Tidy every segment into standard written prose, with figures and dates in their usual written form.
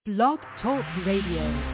Blog Talk Radio.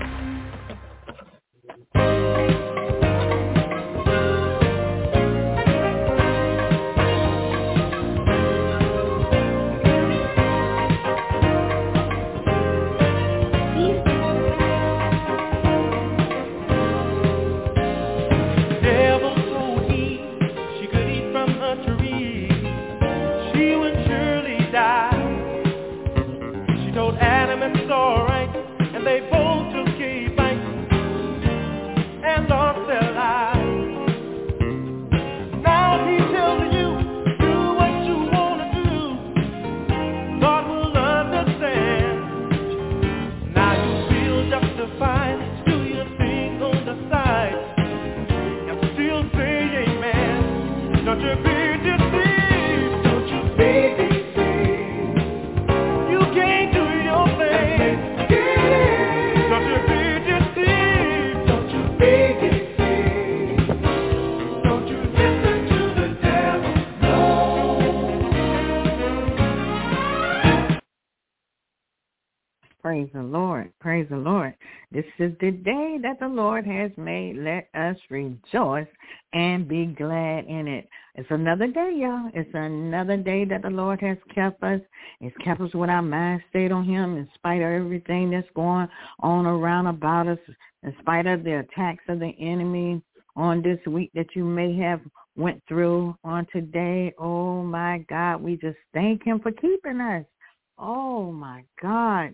Praise the Lord. Praise the Lord. This is the day that the Lord has made. Let us rejoice and be glad in it. It's another day, y'all. It's another day that the Lord has kept us. It's kept us with our mind stayed on him in spite of everything that's going on around about us, in spite of the attacks of the enemy on this week that you may have went through on today. Oh, my God, we just thank him for keeping us. Oh, my God,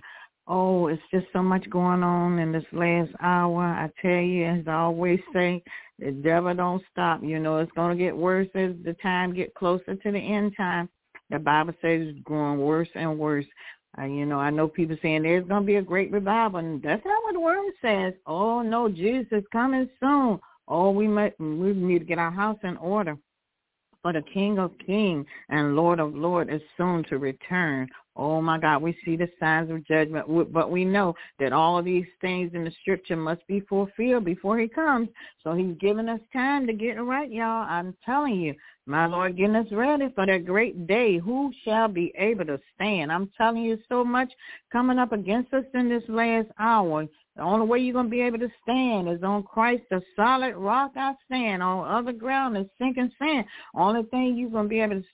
it's just so much going on in this last hour. I tell you, as I always say, the devil don't stop. You know, it's going to get worse as the time get closer to the end time. The Bible says it's growing worse and worse. I know people saying there's going to be a great revival, and that's not what the word says. Oh, no, Jesus is coming soon. Oh, we need to get our house in order. For the King of Kings and Lord of Lords is soon to return. Oh, my God, we see the signs of judgment, but we know that all of these things in the scripture must be fulfilled before he comes. So he's giving us time to get it right, y'all. I'm telling you, my Lord, getting us ready for that great day. Who shall be able to stand? I'm telling you, so much coming up against us in this last hour. The only way you're going to be able to stand is on Christ, the solid rock I stand. On other ground is sinking sand. Only way you're going to be able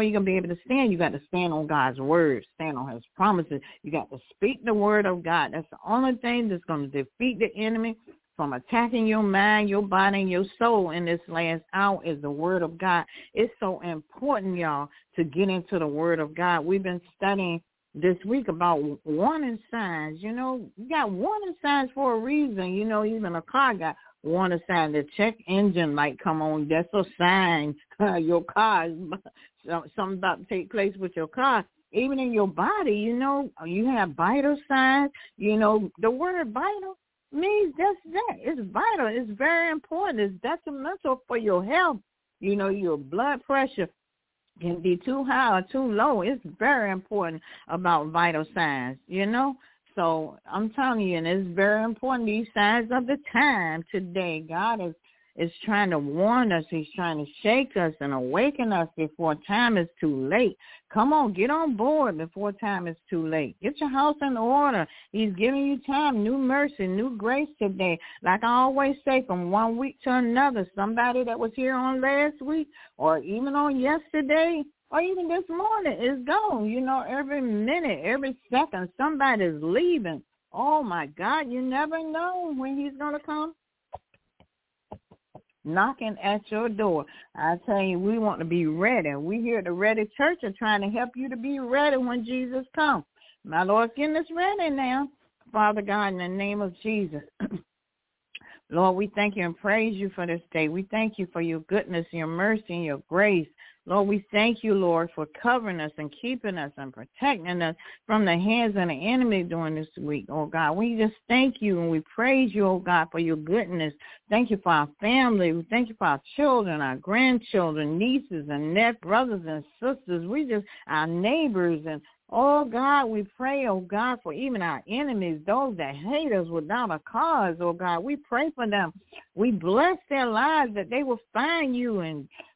to stand, you got to stand on God's word, stand on his promises. You got to speak the word of God. That's the only thing that's going to defeat the enemy from attacking your mind, your body, and your soul in this last hour is the word of God. It's so important, y'all, to get into the word of God. We've been studying this week about warning signs. You know, you got warning signs for a reason. You know, even a car got warning signs. The check engine light come on. That's a sign. Your car, something about to take place with your car. Even in your body, you know, you have vital signs. You know, the word vital means just that. It's vital. It's very important. It's detrimental for your health. You know, your blood pressure can be too high or too low. It's very important about vital signs, you know. So I'm telling you, and it's very important, these signs of the time today. God is trying to warn us. He's trying to shake us and awaken us before time is too late. Come on, get on board before time is too late. Get your house in order. He's giving you time, new mercy, new grace today. Like I always say, from one week to another, somebody that was here on last week or even on yesterday or even this morning is gone. You know, every minute, every second, somebody's leaving. Oh, my God, you never know when he's going to come knocking at your door. I tell you, we want to be ready. We here at the Ready Church are trying to help you to be ready when Jesus comes. My Lord's getting us ready now. Father God, in the name of Jesus. Lord, we thank you and praise you for this day. We thank you for your goodness, your mercy, and your grace. Lord, we thank you, Lord, for covering us and keeping us and protecting us from the hands of the enemy during this week, oh God. We just thank you and we praise you, oh God, for your goodness. Thank you for our family. We thank you for our children, our grandchildren, nieces and nephews, brothers and sisters. Our neighbors and oh, God, we pray, oh, God, for even our enemies, those that hate us without a cause, oh, God. We pray for them. We bless their lives that they will find you and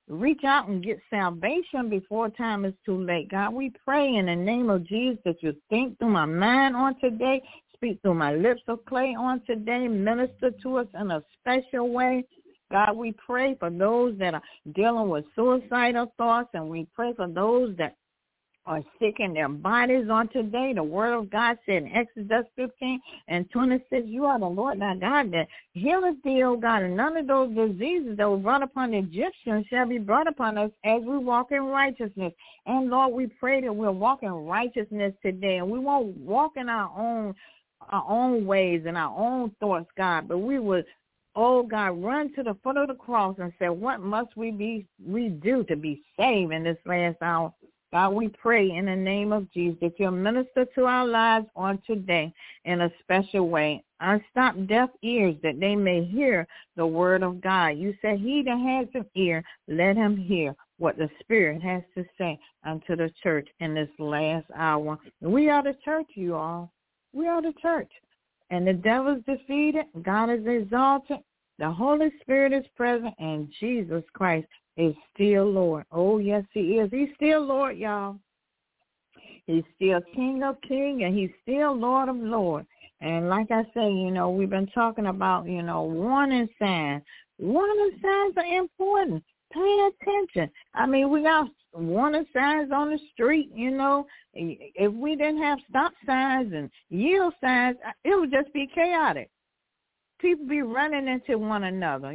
reach out and get salvation before time is too late. God, we pray in the name of Jesus that you think through my mind on today, speak through my lips of clay on today, minister to us in a special way. God, we pray for those that are dealing with suicidal thoughts, and we pray for those that are sick in their bodies on today. The word of God said in Exodus 15:26, you are the Lord thy God that healeth thee, O God, and none of those diseases that were brought upon the Egyptians shall be brought upon us as we walk in righteousness. And Lord, we pray that we'll walk in righteousness today, and we won't walk in our own ways and our own thoughts, God, but we would, oh God, run to the foot of the cross and say, what must we do to be saved in this last hour? God, we pray in the name of Jesus that you'll minister to our lives on today in a special way. Unstop deaf ears that they may hear the word of God. You said, he that has an ear, let him hear what the Spirit has to say unto the church in this last hour. We are the church, you all. We are the church. And the devil is defeated. God is exalted. The Holy Spirit is present, and Jesus Christ is still Lord. Oh, yes, he is. He's still Lord, y'all. He's still King of Kings, and he's still Lord of Lords. And like I say, we've been talking about, warning signs. Warning signs are important. Pay attention. I mean, we got warning signs on the street, If we didn't have stop signs and yield signs, it would just be chaotic. People be running into one another,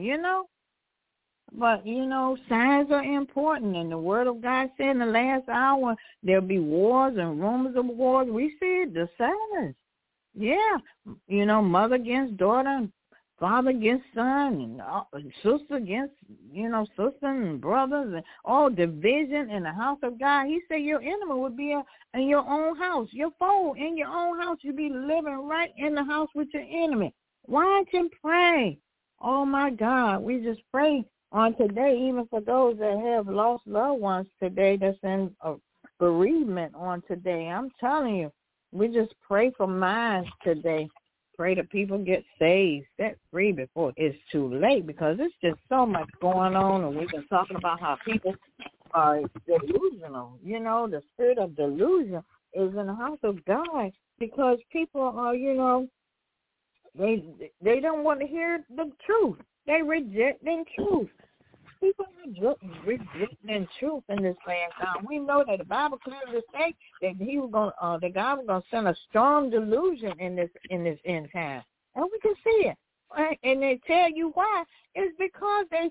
But, signs are important, and the Word of God said in the last hour there'll be wars and rumors of wars. We see the signs. Yeah, mother against daughter, father against son, and sister against, sister and brothers, and all division in the house of God. He said your enemy would be in your own house, your foe in your own house. You'd be living right in the house with your enemy. Watch and pray. Oh, my God, we just pray on today, even for those that have lost loved ones today that's in bereavement on today. I'm telling you, we just pray for minds today. Pray that people get saved, set free before it's too late, because it's just so much going on, and we've been talking about how people are delusional. The spirit of delusion is in the house of God because people are, they don't want to hear the truth. They reject the truth. People are rejecting truth in this last time. We know that the Bible clearly says that that God was gonna send a strong delusion in this end time, and we can see it. And they tell you why. It's because they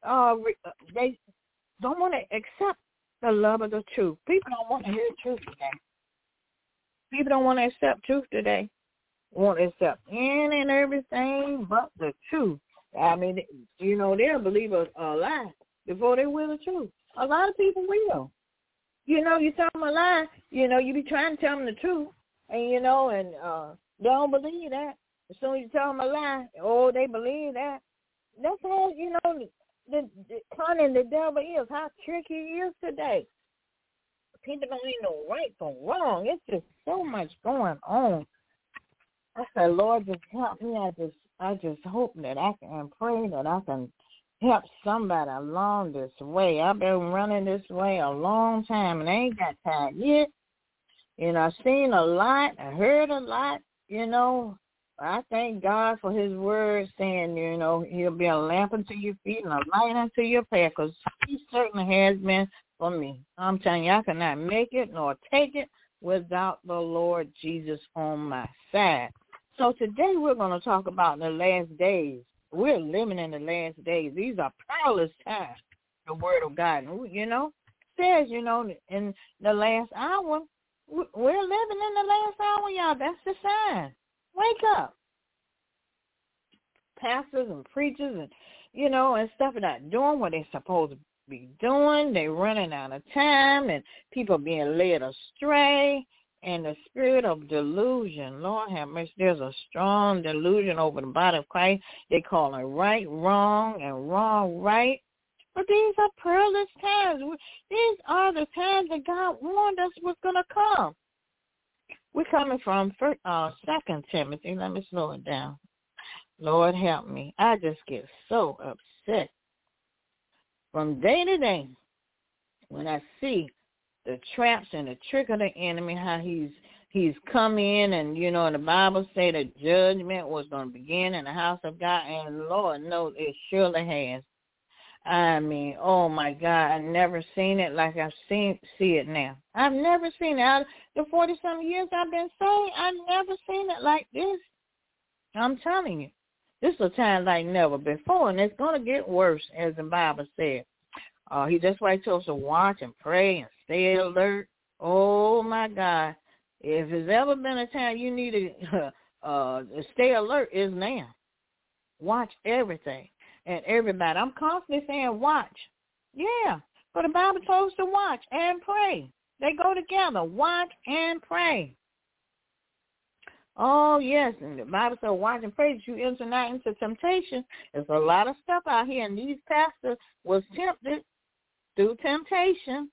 don't want to accept the love of the truth. People don't want to hear the truth today. People don't want to accept truth today. Want to accept any and everything but the truth. I mean, they'll believe a lie before they will the truth. A lot of people will. You tell them a lie, you be trying to tell them the truth, and, they don't believe that. As soon as you tell them a lie, they believe that. That's how, the cunning the devil is, how tricky he is today. People don't even know right from wrong. It's just so much going on. I said, Lord, just help me. I just hope that I can pray that I can help somebody along this way. I've been running this way a long time, and I ain't got time yet. I've seen a lot. I heard a lot. I thank God for his word saying, he'll be a lamp unto your feet and a light unto your path, because he certainly has been for me. I'm telling you, I cannot make it nor take it without the Lord Jesus on my side. So today we're going to talk about the last days. We're living in the last days. These are perilous times, the word of God. Says, in the last hour, we're living in the last hour, y'all. That's the sign. Wake up. Pastors and preachers and stuff are not doing what they're supposed to be doing. They're running out of time, and people being led astray. And the spirit of delusion, Lord have mercy, there's a strong delusion over the body of Christ. They call it right, wrong, and wrong, right. But these are perilous times. These are the times that God warned us was going to come. We're coming from 2 Timothy. Let me slow it down. Lord help me. I just get so upset from day to day, when I see the traps and the trick of the enemy, how he's come in, and, you know, and the Bible say that judgment was going to begin in the house of God, and Lord knows it surely has. I mean, oh my God, I've never seen it like see it now. I've never seen it. Out of the 40-some years I've been saved, I've never seen it like this. I'm telling you, this is a time like never before, and it's going to get worse, as the Bible said. That's why he told us to watch and pray and stay alert. Oh my God, if there's ever been a time you need to stay alert, is now. Watch everything. And everybody, I'm constantly saying watch. Yeah, but the Bible told us to watch and pray. They go together, watch and pray. Oh, yes, and the Bible says watch and pray that you enter not into temptation. There's a lot of stuff out here, and these pastors was tempted through temptation.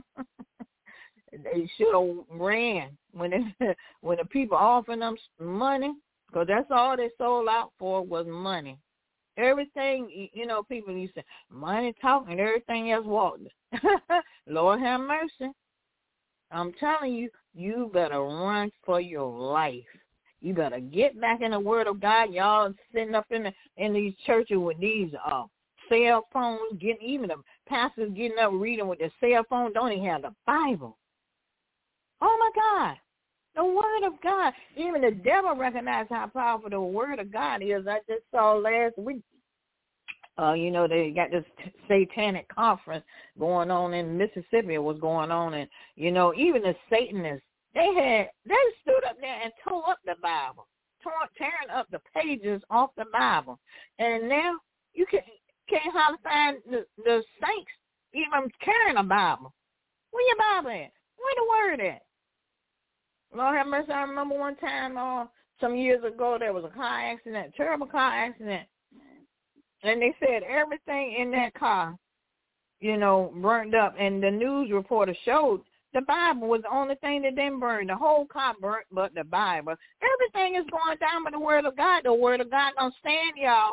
They should have ran when the people offering them money, because that's all they sold out for was money. Everything, you know, people used to say, money talk and everything else walked. Lord have mercy. I'm telling you, you better run for your life. You better get back in the Word of God. Y'all sitting up in these churches with these cell phones, even the pastors getting up reading with their cell phone, don't even have the Bible. Oh, my God. The Word of God. Even the devil recognized how powerful the Word of God is. I just saw last week, you know, they got this satanic conference going on in Mississippi. It was going on. And, you know, even the Satanists, they stood up there and tore up the Bible, tearing up the pages off the Bible. And now you can't hardly find the saints even carrying a Bible. Where your Bible at? Where the Word at? Lord have mercy, I remember one time some years ago there was a car accident, terrible car accident, and they said everything in that car, you know, burned up, and the news reporter showed the Bible was the only thing that didn't burn. The whole car burnt but the Bible. Everything is going down but the Word of God. The Word of God don't stand, y'all.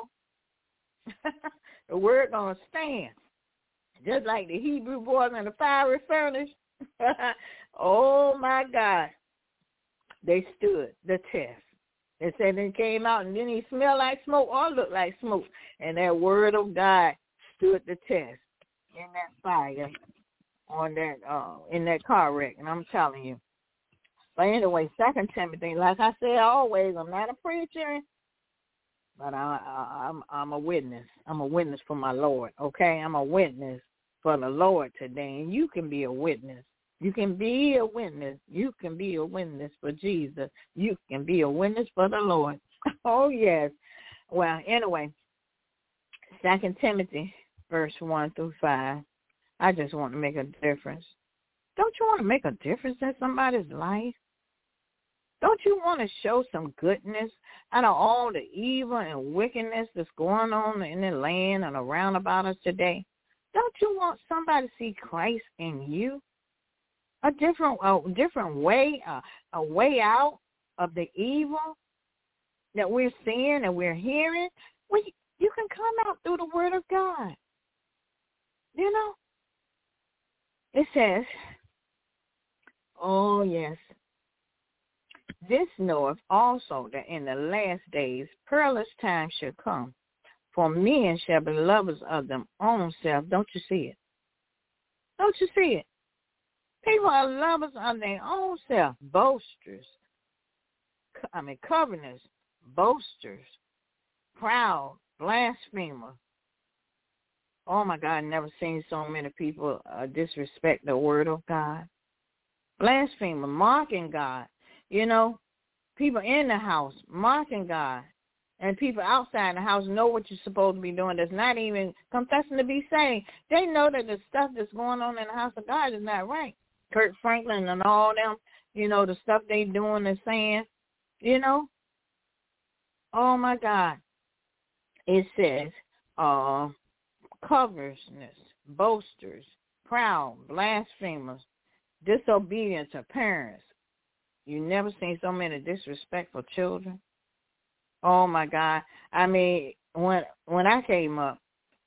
The Word don't stand. Just like the Hebrew boys in the fiery furnace. Oh, my God. They stood the test. They said it came out and then he smelled like smoke or looked like smoke. And that Word of God stood the test in that fire on that in that car wreck. And I'm telling you. But anyway, 2 Timothy, like I said always, I'm not a preacher, but I'm a witness. I'm a witness for my Lord. Okay, I'm a witness for the Lord today, and you can be a witness. You can be a witness. You can be a witness for Jesus. You can be a witness for the Lord. Oh, yes. Well, anyway, 2 Timothy, verse 1 through 5. I just want to make a difference. Don't you want to make a difference in somebody's life? Don't you want to show some goodness out of all the evil and wickedness that's going on in the land and around about us today? Don't you want somebody to see Christ in you? A different way, a way out of the evil that we're seeing and we're hearing. Well, you can come out through the Word of God. You know, it says, oh, yes, this knoweth also that in the last days perilous times shall come, for men shall be lovers of them own self. Don't you see it? Don't you see it? People are lovers of their own self, boasters, covetous, boasters, proud, blasphemers. Oh, my God, I've never seen so many people disrespect the Word of God. Blasphemer, mocking God. You know, people in the house mocking God. And people outside the house know what you're supposed to be doing that's not even confessing to be saved. They know that the stuff that's going on in the house of God is not right. Kirk Franklin and all them, you know, the stuff they doing and saying, you know. Oh, my God. It says, covetousness, boasters, proud, blasphemers, disobedient to parents. You never seen so many disrespectful children. Oh, my God. I mean, when I came up,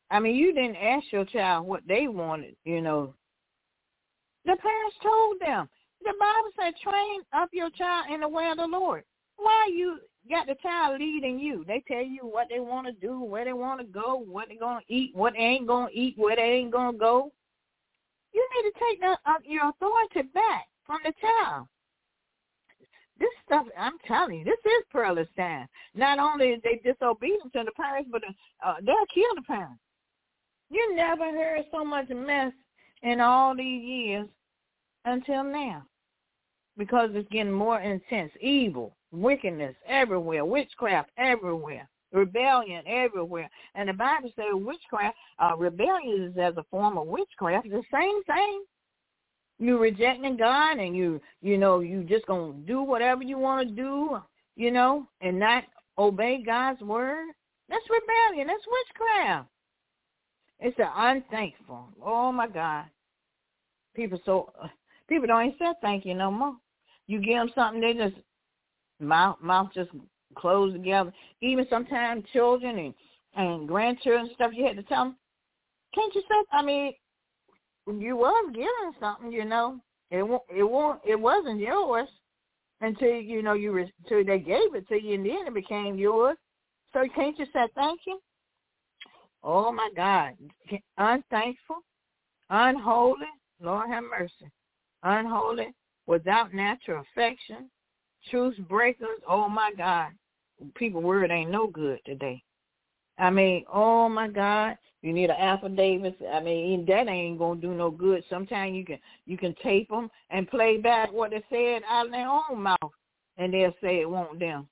I mean, you didn't ask your child what they wanted, you know. The parents told them. The Bible said, train up your child in the way of the Lord. Why you got the child leading you? They tell you what they want to do, where they want to go, what they're going to eat, what they ain't going to eat, where they ain't going to go. You need to take your authority back from the child. This stuff, I'm telling you, this is perilous time. Not only is they disobedient to the parents, but they'll kill the parents. You never heard so much mess in all these years until now, because it's getting more intense. Evil, wickedness everywhere, witchcraft everywhere, rebellion everywhere. And the Bible says witchcraft, rebellion is as a form of witchcraft. It's the same thing. You rejecting God, and you just going to do whatever you want to do, you know, and not obey God's word. That's rebellion. That's witchcraft. It's the unthankful. Oh, my God. People don't even say thank you no more. You give them something, they just, mouth just closed together. Even sometimes children and grandchildren and stuff, you had to tell them, can't you say, I mean, you was given something, you know. It wasn't yours until, you know, till they gave it to you, and then it became yours. So can't you say thank you? Oh, my God. Unthankful, unholy, Lord have mercy. Unholy, without natural affection, truce breakers. Oh, my God. People's word ain't no good today. I mean, oh, my God. You need an affidavit. I mean, that ain't going to do no good. Sometimes you can tape them and play back what they said out of their own mouth, and they'll say it won't them.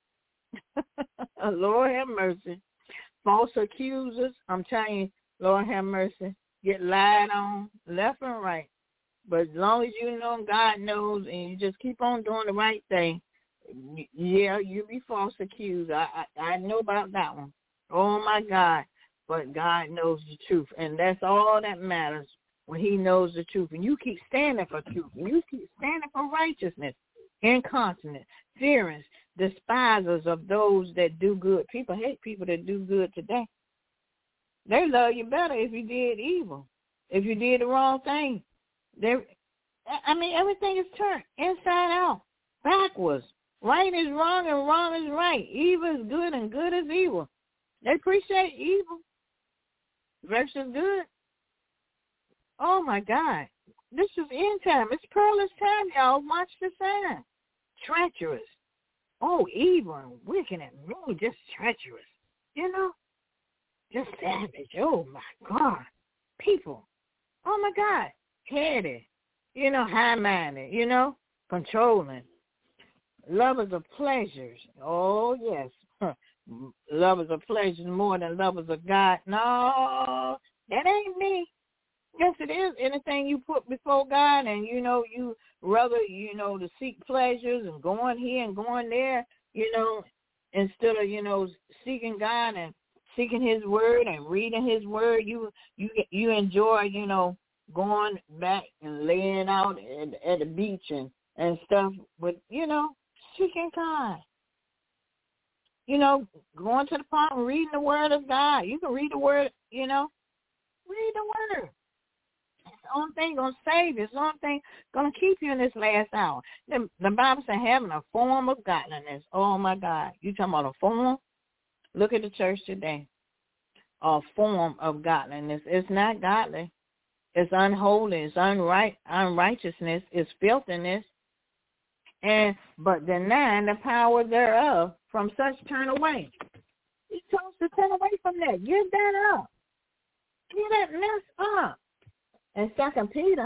Lord have mercy. False accusers, I'm telling you, Lord have mercy, get lied on left and right. But as long as you know God knows and you just keep on doing the right thing, yeah, you be false accused. I know about that one. Oh, my God. But God knows the truth, and that's all that matters, when he knows the truth. And you keep standing for truth, and you keep standing for righteousness, incontinent, fearers, despisers of those that do good. People hate people that do good today. They love you better if you did evil, if you did the wrong thing. Everything is turned inside out, backwards. Right is wrong and wrong is right. Evil is good and good is evil. They appreciate evil versus good. Oh, my God. This is end time. It's perilous time, y'all. Watch the sign. Treacherous. Oh, evil and wicked and mean, just treacherous. You know? Just savage. Oh, my God. People. Oh, my God. Heady. You know, high-minded. You know? Controlling. Lovers of pleasures. Oh, yes. Lovers of pleasures more than lovers of God. No, that ain't me. Yes, it is. Anything you put before God, and, you know, you rather, you know, to seek pleasures and going here and going there, you know, instead of, you know, seeking God and seeking his word and reading his word, you enjoy, you know, going back and laying out at the beach and stuff, but, you know, seeking God. You know, going to the park and reading the word of God. You can read the word, you know. Read the word. It's the only thing going to save you. It's the only thing going to keep you in this last hour. The Bible says having a form of godliness. Oh, my God. You talking about a form? Look at the church today. A form of godliness. It's not godly. It's unholy. It's unrighteousness. It's filthiness. But denying the power thereof, from such turn away. He told us to turn away from that. Give that up. Give that mess up. And 2 Peter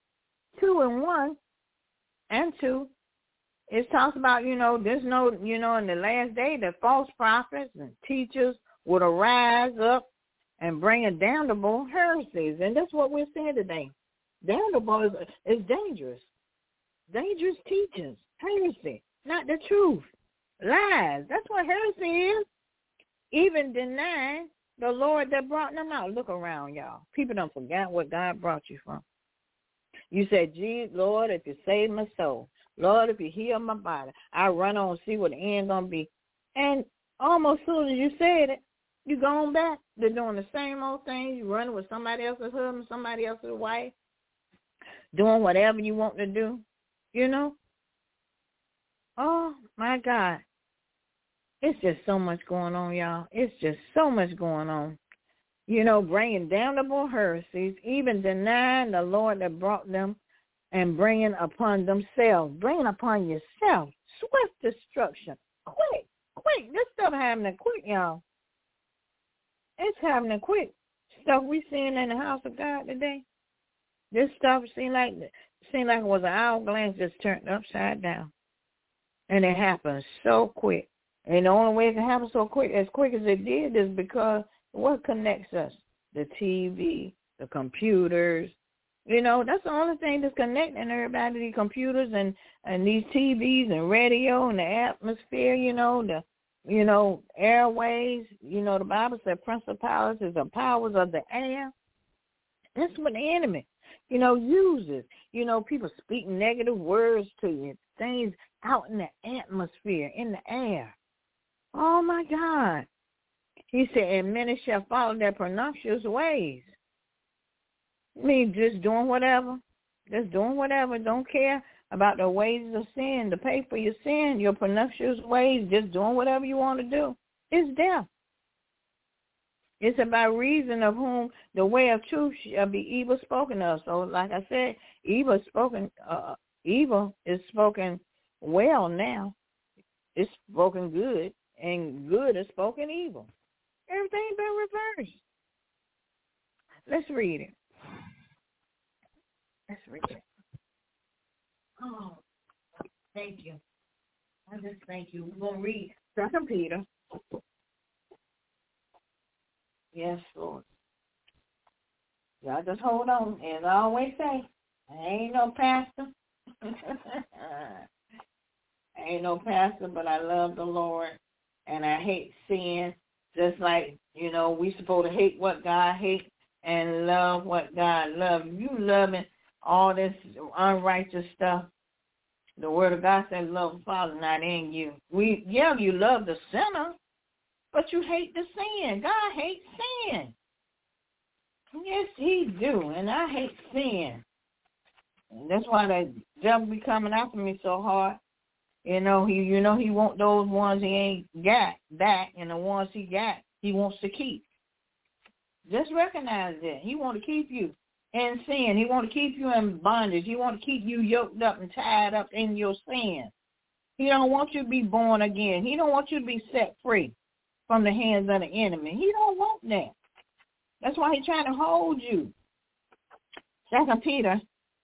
2:1 and 2, it talks about, you know, there's no, you know, in the last day, the false prophets and teachers would arise up and bring a damnable heresies. And that's what we're seeing today. Damnable is dangerous. Dangerous teachings, heresy, not the truth, lies. That's what heresy is. Even denying the Lord that brought them out. Look around, y'all. People don't forget what God brought you from. You said, "Jesus, Lord, if you save my soul, Lord, if you heal my body, I run on and see what the end going to be." And almost as soon as you said it, You going back. They're doing the same old things. You running with somebody else's husband, somebody else's wife, doing whatever you want to do, you know. Oh, my God. It's just so much going on, y'all. It's just so much going on. You know, bringing damnable heresies, even denying the Lord that brought them, and bringing upon themselves, bringing upon yourself, swift destruction. Quick. This stuff happening quick, y'all. It's happening quick. Stuff we seeing in the house of God today. This stuff seemed like it was an hourglass just turned upside down. And it happened so quick. And the only way it can happen so quick as it did, is because what connects us? The TV, the computers. You know, that's the only thing that's connecting everybody, these computers and these TVs and radio and the atmosphere, airways. You know, the Bible said principalities and powers of the air. That's what the enemy, uses. People speak negative words to you, things out in the atmosphere, in the air. Oh, my God. He said, and many shall follow their pernicious ways. I mean, just doing whatever. Don't care about the ways of sin, to pay for your sin, your pernicious ways, just doing whatever you want to do. It's death. It's about reason of whom the way of truth shall be evil spoken of. So, like I said, evil is spoken well now. It's spoken good, and good is spoken evil. Everything been reversed. Let's read it. Oh, thank you. I just thank you. We're going to read 2 Peter. Yes, Lord. Y'all just hold on. As I always say, I ain't no pastor. I ain't no pastor, but I love the Lord, and I hate sin. Just like, we supposed to hate what God hates and love what God loves. You loving all this unrighteous stuff. The word of God says love the Father, not in you. You love the sinner, but you hate the sin. God hates sin. Yes, he do, and I hate sin. And that's why the devil be coming after me so hard. He want those ones he ain't got back, and the ones he got, he wants to keep. Just recognize that. He want to keep you in sin. He want to keep you in bondage. He want to keep you yoked up and tied up in your sin. He don't want you to be born again. He don't want you to be set free from the hands of the enemy. He don't want that. That's why he's trying to hold you. 2 Peter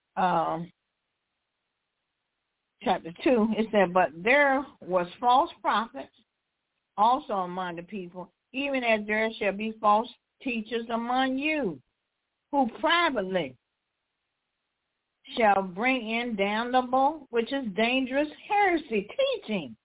chapter 2, it said, but there was false prophets also among the people, even as there shall be false teachers among you, who privately shall bring in damnable, which is dangerous heresy, teaching.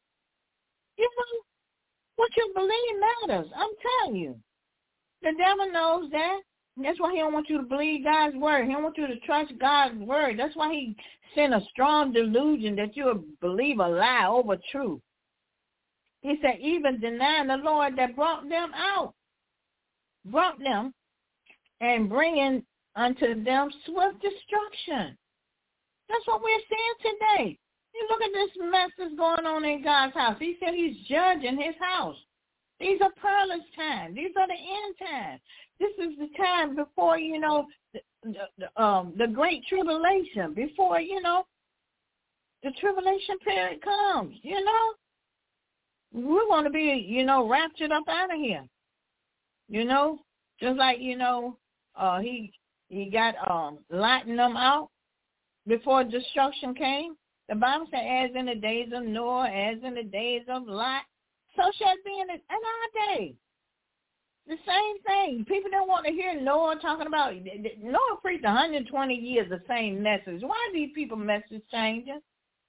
What you believe matters. I'm telling you. The devil knows that. That's why he don't want you to believe God's word. He don't want you to trust God's word. That's why he sent a strong delusion that you'll believe a lie over truth. He said, even denying the Lord that brought them and bringing unto them swift destruction. That's what we're seeing today. You look at this mess that's going on in God's house. He said he's judging his house. These are perilous times. These are the end times. This is the time before, the great tribulation, before, the tribulation period comes, We want to be, raptured up out of here, just like, he got lighting them out before destruction came. The Bible said, as in the days of Noah, as in the days of Lot, so shall it be in our day. The same thing. People don't want to hear Noah talking about, Noah preached 120 years the same message. Why are these people message changing?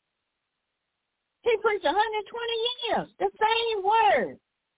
He preached 120 years, the same word.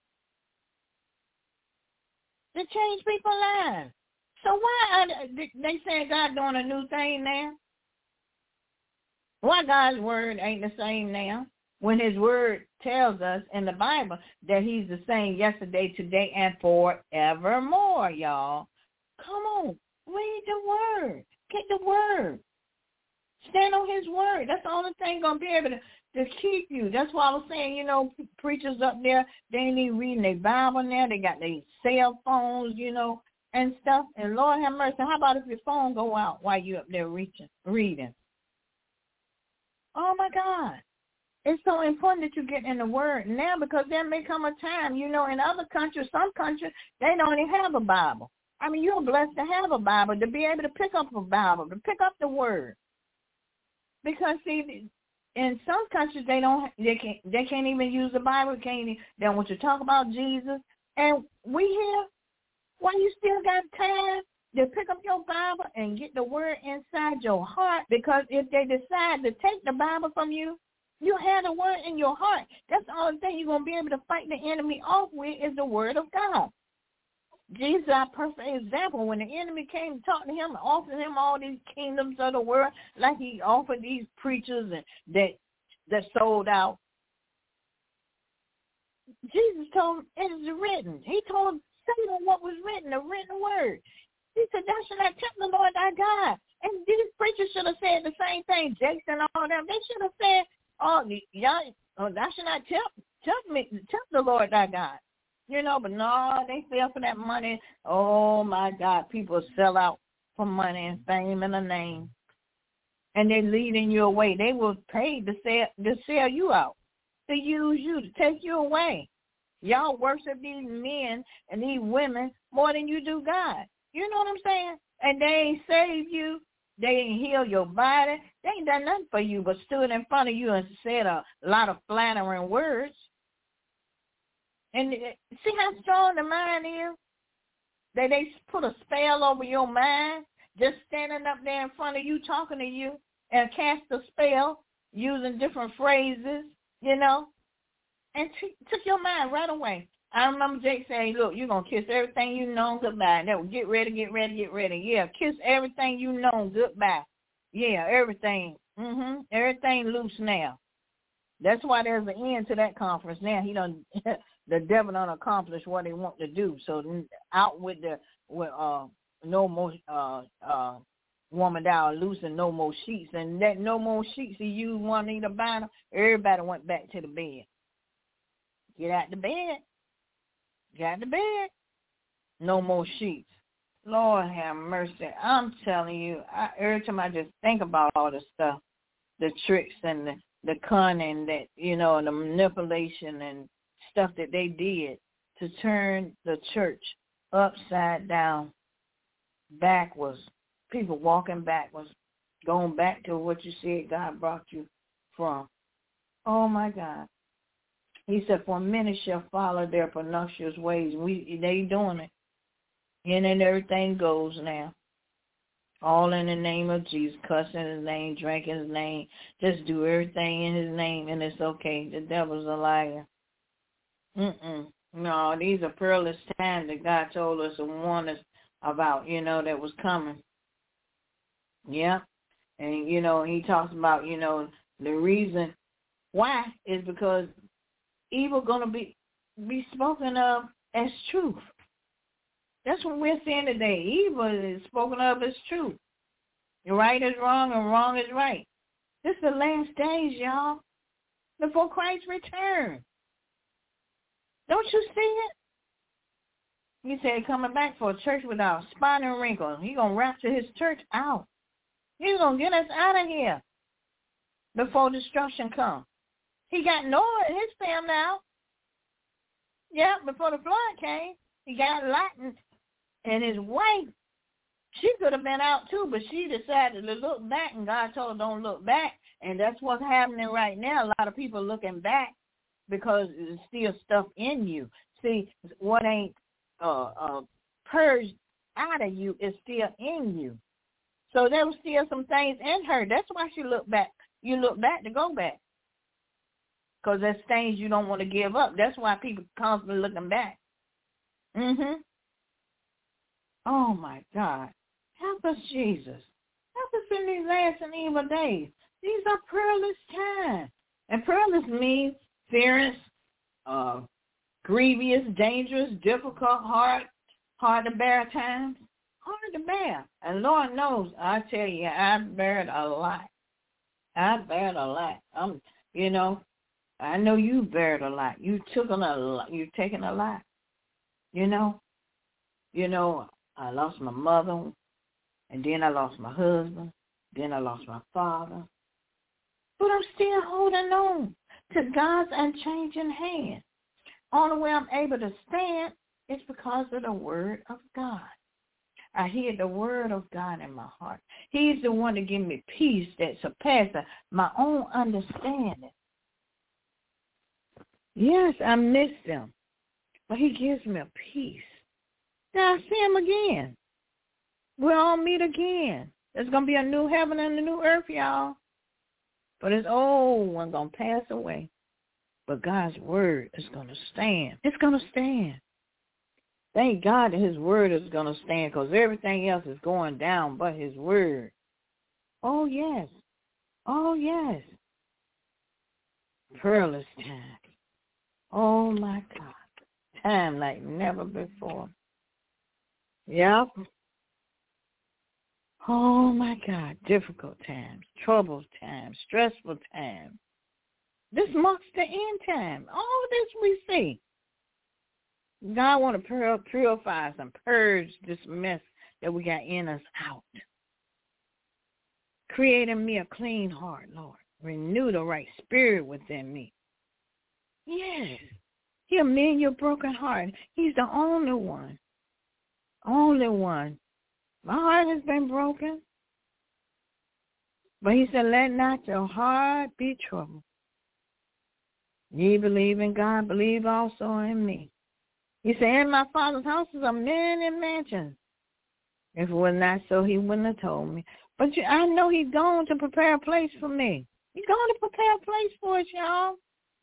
To change people's lives. So why are they saying God doing a new thing now? Why God's word ain't the same now? when his word tells us in the Bible that he's the same yesterday, today, and forevermore, y'all. Come on. Read the word. Get the word. Stand on his word. That's the only thing going to be able to keep you. That's why I was saying, you know, preachers up there, they ain't even reading their Bible now. They got their cell phones, you know, and stuff. And Lord have mercy, how about if your phone go out while you up there reading? Oh, my God. It's so important that you get in the word now, because there may come a time, you know, in other countries, some countries, they don't even have a Bible. I mean, you're blessed to have a Bible, to be able to pick up a Bible, to pick up the word. Because, see, in some countries, they can't even use the Bible. They don't want you to talk about Jesus. And we here, why you still got time to pick up your Bible and get the word inside your heart? Because if they decide to take the Bible from you, you have the word in your heart. That's the only thing you're going to be able to fight the enemy off with is the word of God. Jesus is our perfect example. When the enemy came to talk to him, offered him all these kingdoms of the world, like he offered these preachers and that sold out. Jesus told him, it is written. He told Satan what was written, the written word. He said, thou shalt not tempt the Lord thy God. And these preachers should have said the same thing, Jakes and all them. They should have said, thou shalt not tempt the Lord thy God. You know, but no, they fell for that money. Oh, my God, people sell out for money and fame and a name. And they're leading you away. They were paid to sell you out, to use you, to take you away. Y'all worship these men and these women more than you do God. You know what I'm saying? And they ain't saved you. They ain't healed your body. They ain't done nothing for you but stood in front of you and said a lot of flattering words. And see how strong the mind is? They put a spell over your mind, just standing up there in front of you, talking to you, and cast a spell using different phrases, you know, and took your mind right away. I remember Jake saying, look, you're going to kiss everything you know goodbye. And they will get ready. Yeah, kiss everything you know goodbye. Yeah, everything. Everything loose now. That's why there's an end to that conference now. He done, the devil done accomplished what he want to do. So out with no more woman down loose and no more sheets. And that no more sheets he used one either by them. Everybody went back to the bed. Get out the bed. Get out the bed. No more sheets. Lord have mercy. I'm telling you, every time I just think about all the stuff, the tricks and the cunning that, you know, and the manipulation and stuff that they did to turn the church upside down, backwards, people walking backwards, going back to what you said God brought you from. Oh, my God. He said, for many shall follow their pernicious ways. They doing it. And then everything goes now. All in the name of Jesus, cussing his name, drinking his name, just do everything in his name, and it's okay. The devil's a liar. No, these are perilous times that God told us and warned us about, you know, that was coming. Yeah. And, you know, he talks about, you know, the reason why is because evil going to be spoken of as truth. That's what we're saying today. Evil is spoken of as truth. Right is wrong and wrong is right. This is the last days, y'all, before Christ returns. Don't you see it? He said coming back for a church without spot and wrinkle. He's going to rapture his church out. He's going to get us out of here before destruction comes. He got Noah and his family out. Yeah, before the flood came. He got Lot and his wife. She could have been out too, but she decided to look back, and God told her don't look back. And that's what's happening right now. A lot of people looking back because there's still stuff in you. See, what ain't purged out of you is still in you. So there was still some things in her. That's why she looked back. You look back to go back. Because there's things you don't want to give up. That's why people constantly looking back. Oh, my God. Help us, Jesus. Help us in these last and evil days. These are perilous times. And perilous means serious, grievous, dangerous, difficult, hard to bear times. Hard to bear. And Lord knows, I tell you, I bared a lot. I bared a lot. I know you bared a lot. You've taken a lot. I lost my mother, and then I lost my husband, then I lost my father. But I'm still holding on to God's unchanging hand. Only way I'm able to stand is because of the word of God. I hear the word of God in my heart. He's the one to give me peace that surpasses my own understanding. Yes, I miss them, but he gives me a peace. Now I see him again. We'll all meet again. There's going to be a new heaven and a new earth, y'all. But this old one going to pass away. But God's word is going to stand. It's going to stand. Thank God that his word is going to stand, because everything else is going down but his word. Oh, yes. Oh, yes. Perilous time. Oh, my God. Time like never before. Yep. Oh, my God. Difficult times, troubled times, stressful times. This marks the end time. All this we see. God want to purify us and purge this mess that we got in us out. Create in me a clean heart, Lord. Renew the right spirit within me. Yes. He'll mend your broken heart. He's the only one. Only one. My heart has been broken. But he said, let not your heart be troubled. Ye believe in God, believe also in me. He said, in my Father's houses are many mansions. If it was not so, he wouldn't have told me. But I know he's going to prepare a place for me. He's going to prepare a place for us, y'all.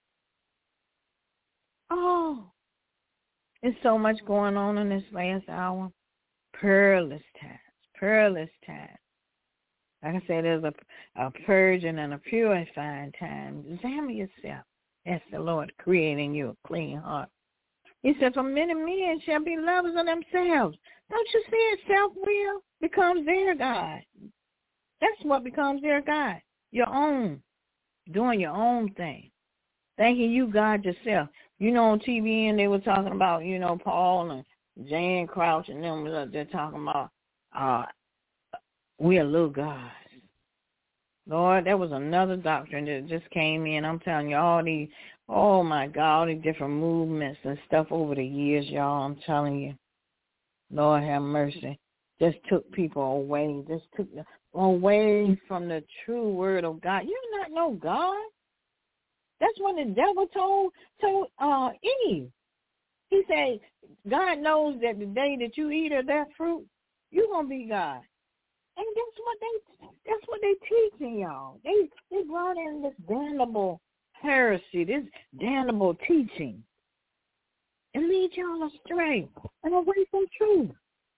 Oh, there's so much going on in this last hour. Perilous times. Like I said, there's a purging and a purifying time. Examine yourself. That's the Lord creating you a clean heart. He said, for many men shall be lovers of themselves. Don't you see it? Self-will becomes their God. That's what becomes their God. Your own. Doing your own thing. Thinking you God yourself. On TV and they were talking about, Paul and Jan Crouch and them, they're talking about we're little gods. Lord, there was another doctrine that just came in. I'm telling you, all these different movements and stuff over the years, y'all, I'm telling you. Lord have mercy. Just took people away. Just took them away from the true word of God. You do not know God. That's what the devil told Eve. He said, God knows that the day that you eat of that fruit, you're going to be God. And that's what they teaching y'all. They brought in this damnable heresy, this damnable teaching. It leads y'all astray and away from truth.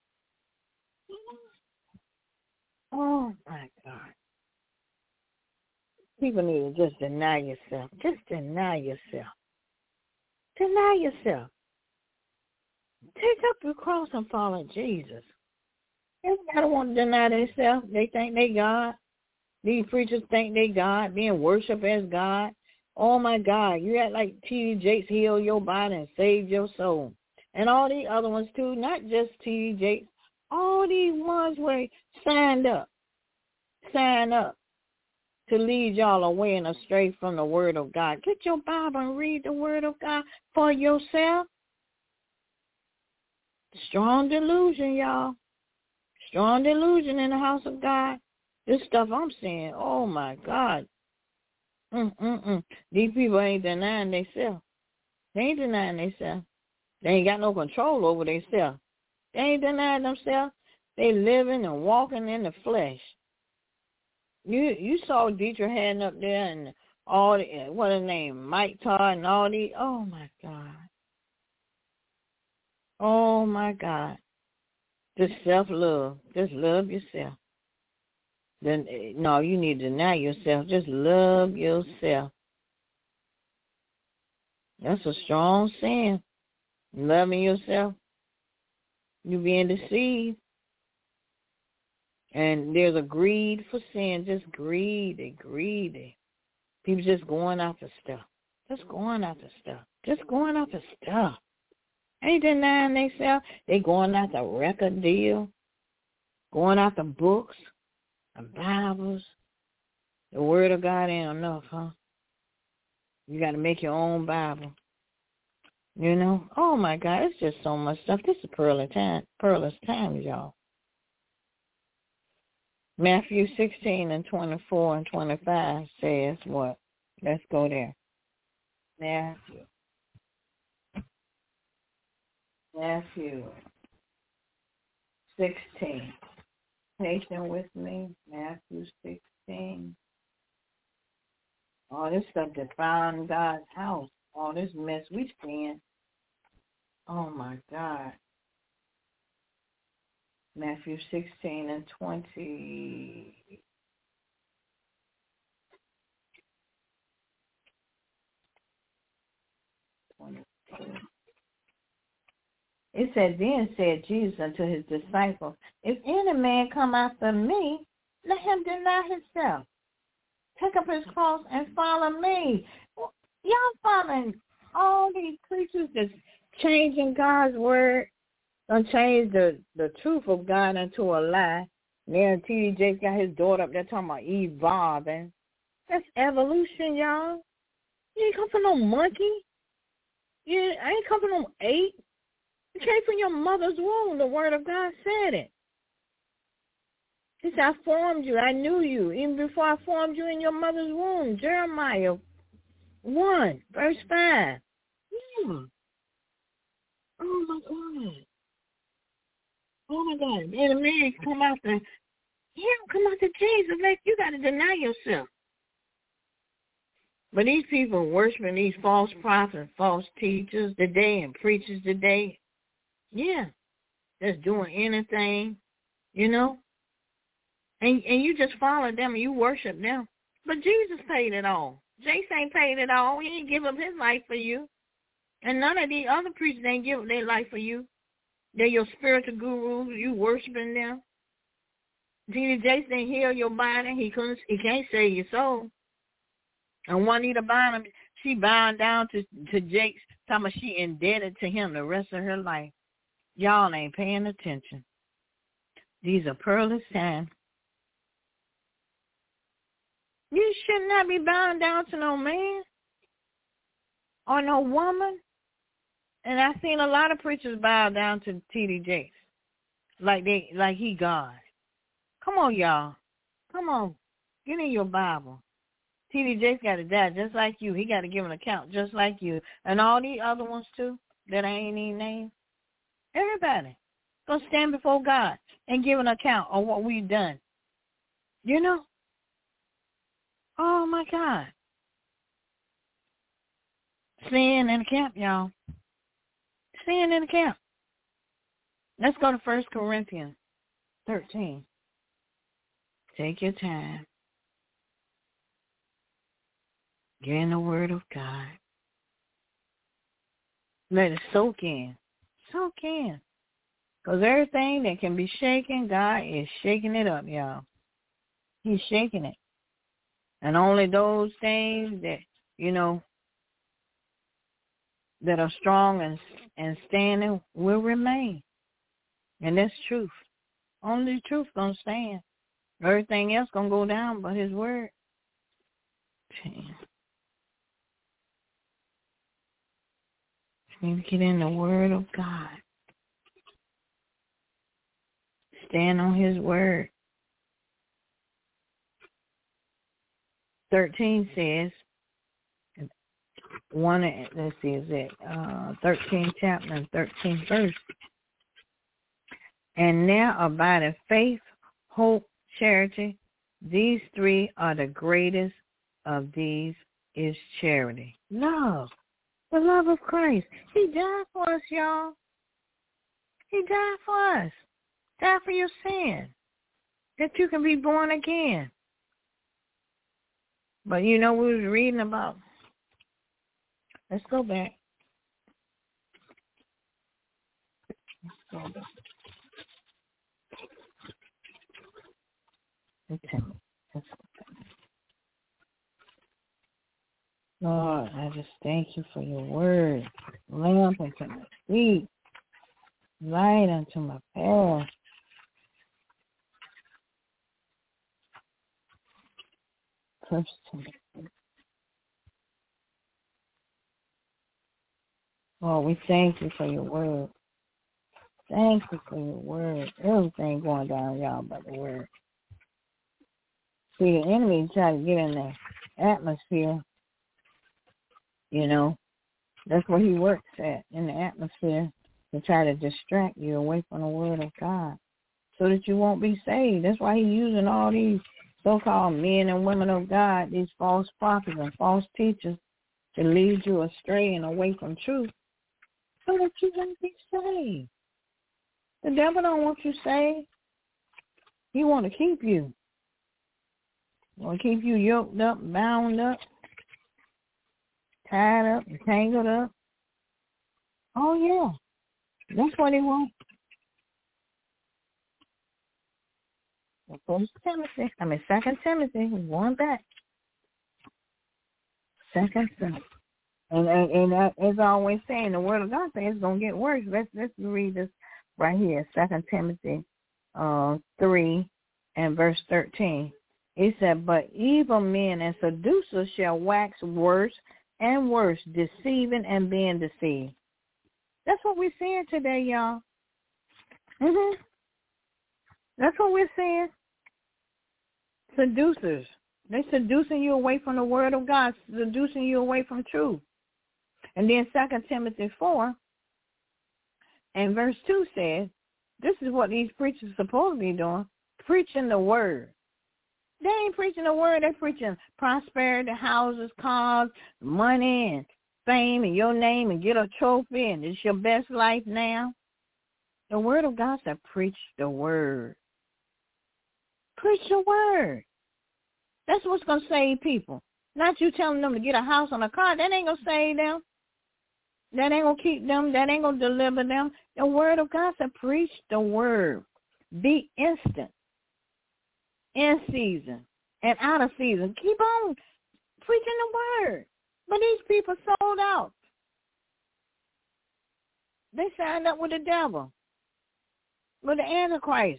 Oh, my God. People need to just deny yourself. Just deny yourself. Deny yourself. Take up your cross and follow Jesus. Everybody want to deny themselves. They think they God. These preachers think they God, being worshipped as God. Oh, my God. You act like T.D. Jakes healed your body and saved your soul. And all these other ones, too, not just T.D. Jakes. All these ones were signed up to lead y'all away and astray from the word of God. Get your Bible and read the word of God for yourself. Strong delusion, y'all. Strong delusion in the house of God. This stuff I'm seeing, oh, my God. These people ain't denying themselves. They ain't denying themselves. They ain't got no control over themselves. They ain't denying themselves. They living and walking in the flesh. You saw Dietrich Haddon up there and all the, what his name, Mike Todd and all these. Oh, my God. Oh, my God. Just self-love. Just love yourself. Then no, you need to deny yourself. Just love yourself. That's a strong sin. Loving yourself. You're being deceived. And there's a greed for sin. Just greedy. People just going after stuff. Just going after stuff. Ain't denying themselves. They going after a record deal. Going after books and Bibles. The Word of God ain't enough, huh? You got to make your own Bible. You know? Oh, my God. It's just so much stuff. This is perilous times, y'all. Matthew 16 and 24 and 25 says what? Let's go there. Matthew 16. Patient with me. Matthew 16. All this stuff defiling God's house. All this mess we stand. Oh, my God. Matthew 16 and 20. It said, then said Jesus unto his disciples, if any man come after me, let him deny himself. Take up his cross and follow me. Y'all following all these preachers that's changing God's word, gonna change the truth of God into a lie. Now T.D. Jakes got his daughter up there talking about evolving. That's evolution, y'all. You ain't come from no monkey. I ain't come from no ape. You came from your mother's womb. The word of God said it. He said, I formed you. I knew you even before I formed you in your mother's womb. Jeremiah 1, verse 5. Yeah. Oh, my God. Oh, my God. And a man come after Jesus. Like, you got to deny yourself. But these people worshiping these false prophets, false teachers today and preachers today, yeah, that's doing anything, you know. And you just follow them and you worship them. But Jesus paid it all. Jason ain't paid it all. He ain't give up his life for you. And none of these other preachers ain't give up their life for you. They're your spiritual gurus. You worshiping them. T.D. Jakes didn't heal your body. He can't save your soul. And Juanita Bynum, she bound down to Jakes, talking about she indebted to him the rest of her life. Y'all ain't paying attention. These are perilous times. You should not be bound down to no man or no woman. And I've seen a lot of preachers bow down to T.D. Jakes, like he God. Come on, y'all. Come on. Get in your Bible. T.D. Jakes got to die just like you. He got to give an account just like you. And all these other ones, too, that I ain't even named. Everybody going to stand before God and give an account of what we've done. You know? Oh, my God. Sin in the camp, y'all. Sin in the camp. Let's go to 1 Corinthians 13. Take your time. Get in the Word of God. Let it soak in. Soak in. Because everything that can be shaken, God is shaking it up, y'all. He's shaking it. And only those things that, you know, that are strong and standing will remain. And that's truth. Only the truth going to stand. Everything else going to go down but his word. Need to get in the word of God. Stand on his word. 13 says, 13th chapter and 13th verse. And now abideth faith, hope, charity. These three are the greatest of these is charity. Love. The love of Christ. He died for us, y'all. He died for us. Died for your sin. That you can be born again. But you know, we was reading about Let's go back. Let's go back. Let's go back. Lord, I just thank you for your word. Lamp unto my feet, light unto my path. First Timothy. Lord, we thank you for your word. Thank you for your word. Everything going down, y'all, but the word. See, the enemy try to get in the atmosphere. You know, that's where he works at, in the atmosphere, to try to distract you away from the word of God so that you won't be saved. That's why he's using all these so-called men and women of God, these false prophets and false teachers, to lead you astray and away from truth so that you won't be saved. The devil don't want you saved. He want to keep you. He want to keep you yoked up, bound up, tied up, tangled up. Oh, yeah. That's what he wants. Second Timothy. We're going back. 2 Timothy. And as I always saying, the word of God says it's going to get worse. Let's read this right here, 2 Timothy 3 and verse 13. It said, but evil men and seducers shall wax worse and worse, deceiving and being deceived. That's what we're seeing today, y'all. That's what we're seeing. Seducers. They're seducing you away from the word of God, seducing you away from truth. And then 2 Timothy 4 and verse 2 says, this is what these preachers are supposed to be doing, preaching the word. They ain't preaching the word. They're preaching prosperity, houses, cars, money, and fame, and your name, and get a trophy, and it's your best life now. The word of God said, preach the word. Preach the word. That's what's going to save people. Not you telling them to get a house and a car. That ain't going to save them. That ain't going to keep them. That ain't going to deliver them. The word of God said, preach the word. Be instant. In season and out of season. Keep on preaching the word. But these people sold out. They signed up with the devil, with the Antichrist.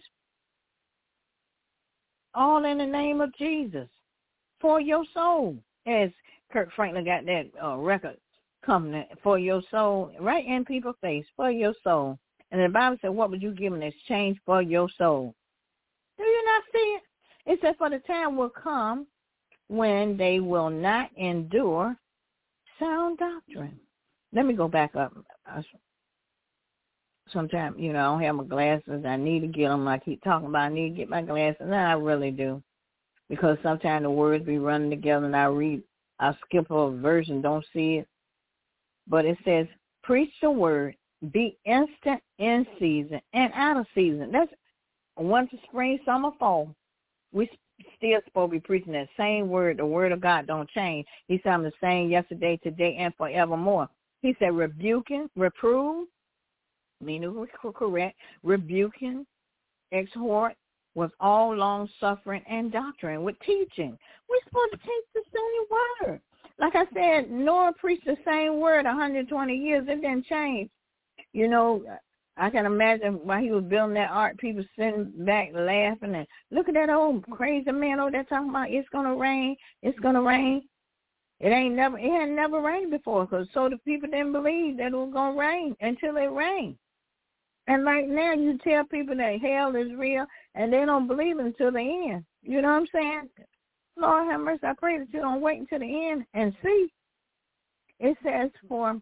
All in the name of Jesus. For your soul. As Kirk Franklin got that record coming, for your soul, right in people's face, for your soul. And the Bible said, what would you give in exchange for your soul? Do you not see it? It said, for the time will come when they will not endure sound doctrine. Let me go back up. Sometimes, I don't have my glasses. I need to get them. I keep talking about I need to get my glasses. And I really do. Because sometimes the words be running together and I skip a verse and don't see it. But it says, preach the word, be instant in season and out of season. That's winter, spring, summer, fall. We still supposed to be preaching that same word. The word of God don't change. He said, I'm the same yesterday, today, and forevermore. He said, rebuking, reprove, meaning correct, rebuking, exhort, with all long suffering and doctrine, with teaching. We're supposed to teach the same word. Like I said, Noah preached the same word 120 years. It didn't change. I can imagine while he was building that ark, people sitting back laughing and look at that old crazy man over there talking about it's gonna rain, it's gonna rain. It had never rained before, so the people didn't believe that it was gonna rain until it rained. And like now, you tell people that hell is real, and they don't believe it until the end. You know what I'm saying? Lord have mercy. I pray that you don't wait until the end and see. It says for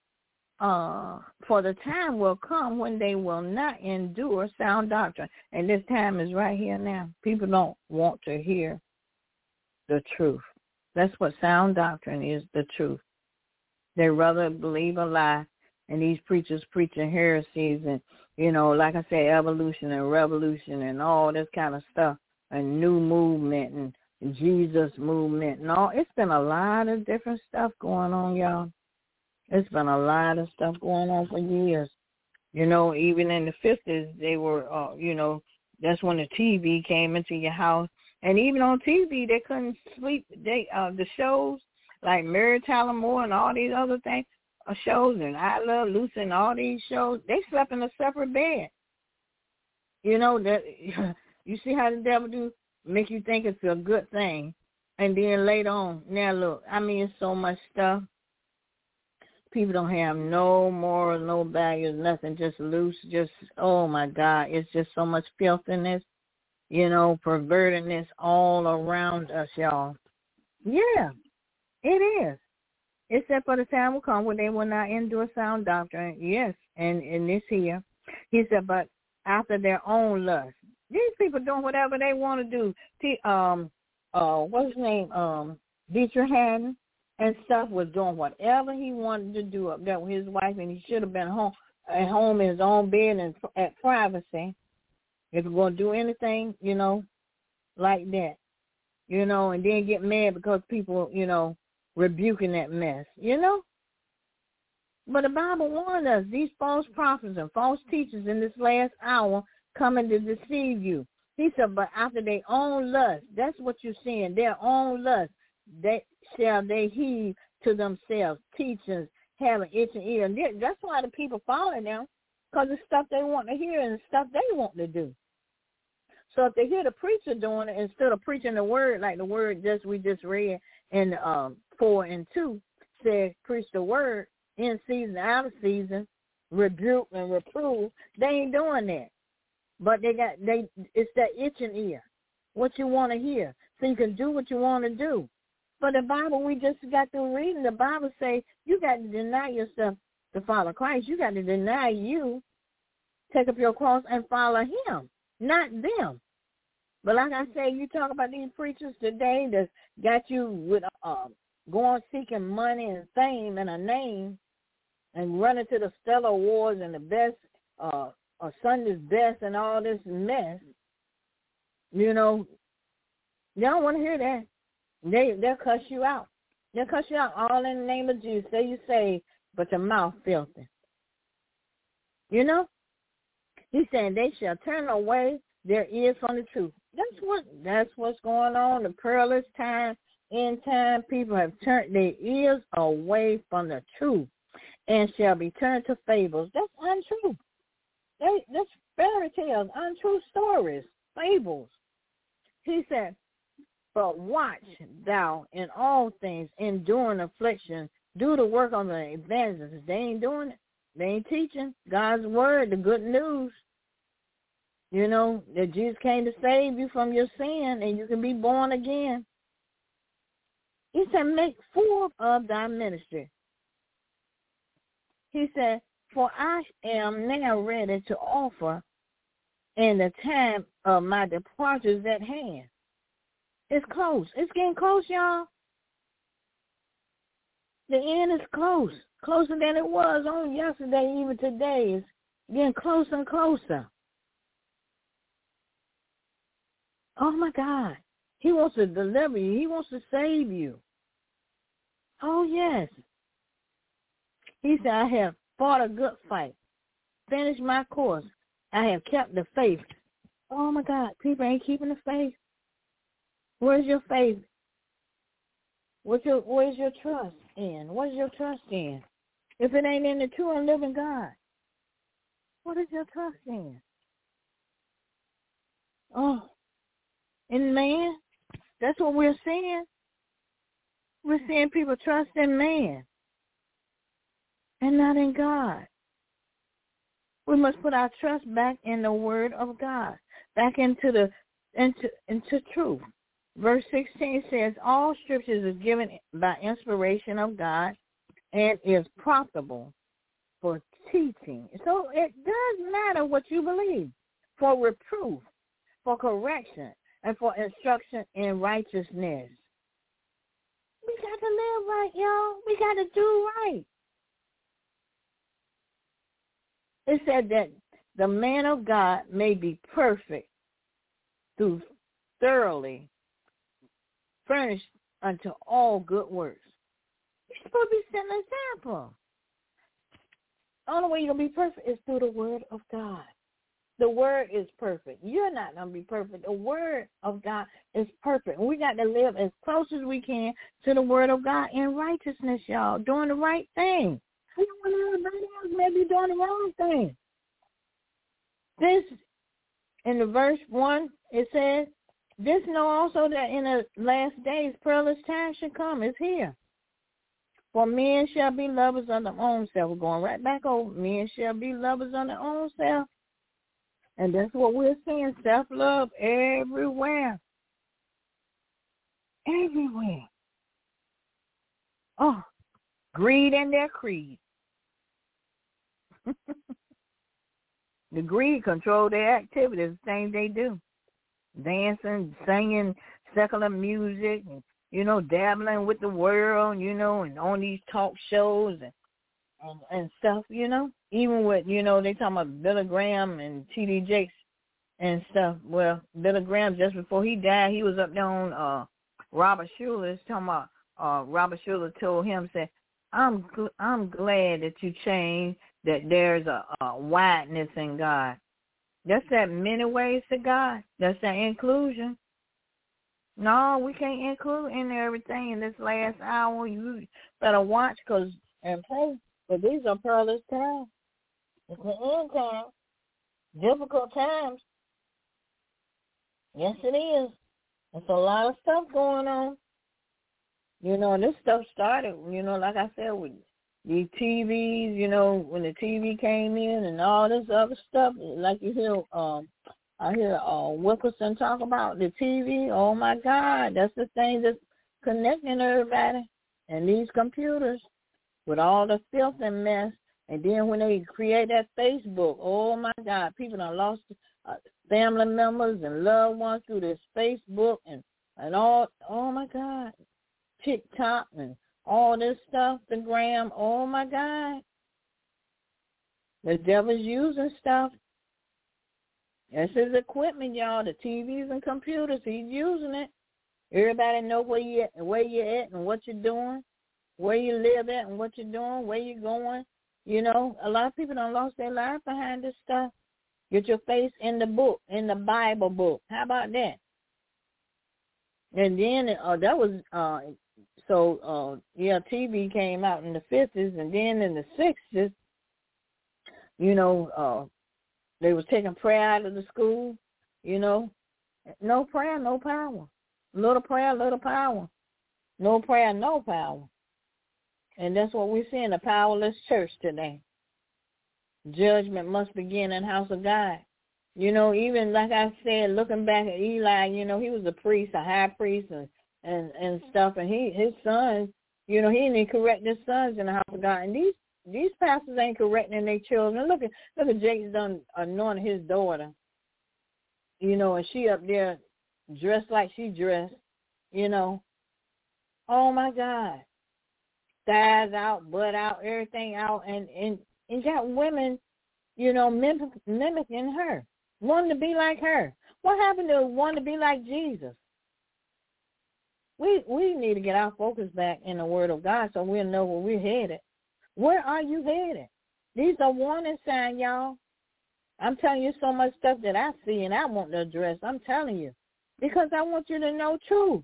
the time will come when they will not endure sound doctrine. And this time is right here now. People don't want to hear the truth. That's what sound doctrine is, the truth. They rather believe a lie. And these preachers preaching heresies and, like I say, evolution and revolution and all this kind of stuff, and new movement and Jesus movement and all. It's been a lot of different stuff going on, y'all. It's been a lot of stuff going on for years. You know, even in the 50s, they were, that's when the TV came into your house. And even on TV, they couldn't sleep. The shows like Mary Tyler Moore and all these other shows, and I Love Lucy and all these shows, they slept in a separate bed. You know, that you see how the devil do? Make you think it's a good thing. And then later on, now look, I mean, it's so much stuff. People don't have no morals, no values, nothing, just loose, just, oh, my God, it's just so much filthiness, pervertedness all around us, y'all. Yeah, it is. Except for the time will come when they will not endure sound doctrine. Yes, and this here. He said, but after their own lust. These people doing whatever they want to do. What's his name? Dietrich Haddon and stuff was doing whatever he wanted to do up there with his wife, and he should have been at home in his own bed and at privacy. If you're going to do anything, like that, and then get mad because people, rebuking that mess, But the Bible warned us, these false prophets and false teachers in this last hour coming to deceive you. He said, but after their own lust, that's what you're seeing, their own lust, they heave to themselves, teachings, having itching ear. And that's why the people follow them, because it's stuff they want to hear and stuff they want to do. So if they hear the preacher doing it, instead of preaching the word, like the word we just read in 4 and 2, said, preach the word in season, out of season, rebuke and reprove, they ain't doing that. But it's that itching ear, what you want to hear, so you can do what you want to do. But the Bible, we just got through reading, the Bible say you got to deny yourself to follow Christ. You got to deny you, take up your cross and follow him, not them. But like I say, you talk about these preachers today that got you with going seeking money and fame and a name and running to the Stellar Awards and the best, Sunday's best and all this mess. You don't want to hear that. They'll cuss you out. They'll cuss you out all in the name of Jesus. Say you saved, but your mouth filthy. He's saying they shall turn away their ears from the truth. That's what's going on. The perilous time, end time, people have turned their ears away from the truth and shall be turned to fables. That's untrue. That's fairy tales, untrue stories, fables. He said, but watch thou in all things, enduring affliction, do the work on the evangelists. They ain't doing it. They ain't teaching God's word, the good news. That Jesus came to save you from your sin and you can be born again. He said, make full of thy ministry. He said, for I am now ready to offer, and the time of my departure is at hand. It's close. It's getting close, y'all. The end is close, closer than it was on yesterday, even today. It's getting closer and closer. Oh, my God. He wants to deliver you. He wants to save you. Oh, yes. He said, I have fought a good fight, finished my course. I have kept the faith. Oh, my God. People ain't keeping the faith. Where's your faith? Where's your trust in? What is your trust in? If it ain't in the true and living God, what is your trust in? Oh, in man? That's what we're seeing. We're seeing people trust in man and not in God. We must put our trust back in the word of God, back into truth. Verse 16 says, all scriptures is given by inspiration of God and is profitable for teaching. So it does matter what you believe, for reproof, for correction, and for instruction in righteousness. We got to live right, y'all. We got to do right. It said that the man of God may be perfect through thoroughly furnished unto all good works. You're supposed to be setting an example. The only way you're going to be perfect is through the word of God. The word is perfect. You're not going to be perfect. The word of God is perfect. And we got to live as close as we can to the word of God in righteousness, y'all, doing the right thing. We don't want everybody else maybe doing the wrong thing. This, in the verse 1, it says, this know also that in the last days perilous times shall come. It's here. For men shall be lovers of their own self. We're going right back over. Men shall be lovers of their own self. And that's what we're seeing, self-love everywhere. Everywhere. Oh, greed in their creed. The greed control their activities, the things they do. Dancing, singing, secular music, and, dabbling with the world, and on these talk shows and stuff, Even with, they talking about Billy Graham and T.D. Jakes and stuff. Well, Billy Graham, just before he died, he was up there on Robert Schuller. It's talking about Robert Schuller told him, said, I'm glad that you changed, that there's a wideness in God. That's that many ways to God. That's that inclusion. No, we can't include in everything in this last hour. You better watch and pray, because these are perilous times. It's the end time. Difficult times. Yes, it is. There's a lot of stuff going on. This stuff started, like I said, with the TVs, when the TV came in and all this other stuff, like you hear, I hear Wilkerson talk about the TV. Oh, my God, that's the thing that's connecting everybody. And these computers with all the filth and mess. And then when they create that Facebook, oh, my God, people done lost family members and loved ones through this Facebook and all, oh, my God, TikTok and all this stuff, the gram, oh, my God. The devil's using stuff. That's his equipment, y'all, the TVs and computers. He's using it. Everybody know where you're at and what you're doing, where you live at and what you're doing, where you're going. A lot of people done lost their life behind this stuff. Get your face in the book, in the Bible book. How about that? And then that was, TV came out in the 50s, and then in the 60s, they was taking prayer out of the school, No prayer, no power. Little prayer, little power. No prayer, no power. And that's what we're seeing, a powerless church today. Judgment must begin in the house of God. Even like I said, looking back at Eli, he was a priest, a high priest and stuff, and his sons, he didn't even correct his sons in the house of God. And these pastors ain't correcting their children. Look at Jake's done anointed his daughter, and she up there dressed like she dressed, Oh my God. Thighs out, butt out, everything out, and got women, mimicking her, wanting to be like her. What happened to wanting to be like Jesus? We need to get our focus back in the Word of God so we'll know where we're headed. Where are you headed? These are warning signs, y'all. I'm telling you so much stuff that I see and I want to address. I'm telling you. Because I want you to know truth.